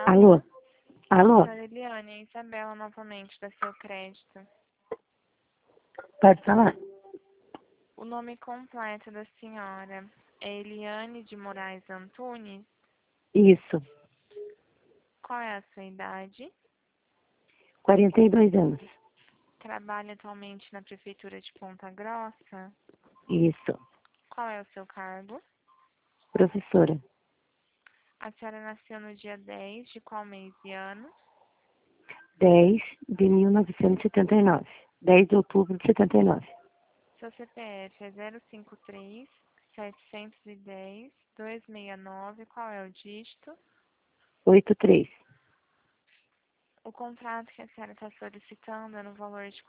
Alô? Alô? Alô? Senhora Eliane, é Isabela novamente, da Seu Crédito. Pode falar? O nome completo da senhora é Eliane de Moraes Antunes. Isso. Qual é a sua idade? 42 anos. Trabalha atualmente na Prefeitura de Ponta Grossa? Isso. Qual é o seu cargo? Professora. A senhora nasceu no dia 10 de qual mês e ano? 10 de 1979. 10 de outubro de 79. Seu CPF é 053 710 269. Qual é o dígito? 83. O contrato que a senhora está solicitando é no valor de R$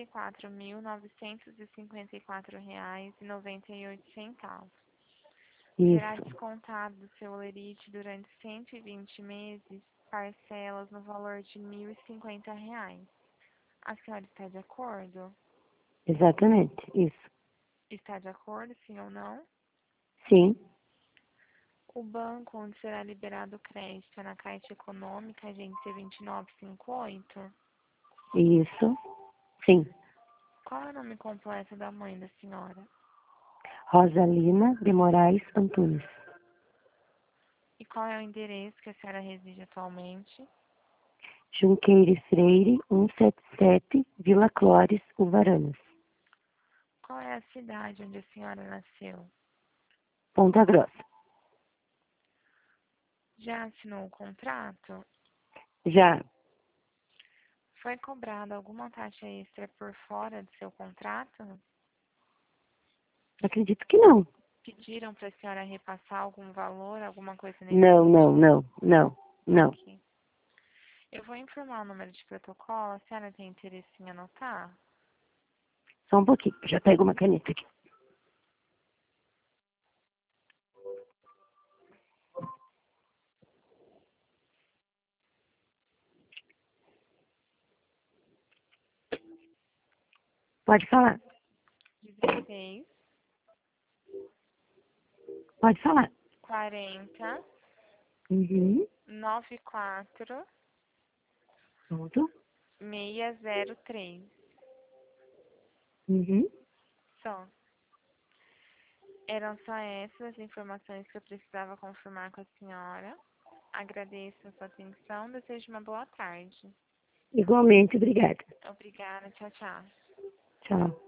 44.954,98. Será Isso. descontado do seu holerite durante 120 meses, parcelas no valor de R$ 1.050. A senhora está de acordo? Exatamente. Isso. Está de acordo, sim ou não? Sim. O banco onde será liberado o crédito é na Caixa Econômica, agência 2958. Isso. Sim. Qual é o nome completo da mãe da senhora? Rosalina de Moraes Antunes. E qual é o endereço que a senhora reside atualmente? Junqueire Freire, 177, Vila Clores, Uvaranas. Qual é a cidade onde a senhora nasceu? Ponta Grossa. Já assinou o contrato? Já. Foi cobrada alguma taxa extra por fora do seu contrato? Acredito que não. Pediram para a senhora repassar algum valor, alguma coisa nesse Não, não, sentido? não, não, não. Ok. Eu vou informar o número de protocolo. A senhora tem interesse em anotar? Só um pouquinho. Já pego uma caneta aqui. Pode falar. 16 Pode falar. 40 Uhum. 94 Pronto. 603. Uhum. Só. Eram só essas as informações que eu precisava confirmar com a senhora. Agradeço a sua atenção. Desejo uma boa tarde. Igualmente, obrigada. Obrigada. Tchau, tchau. Tchau.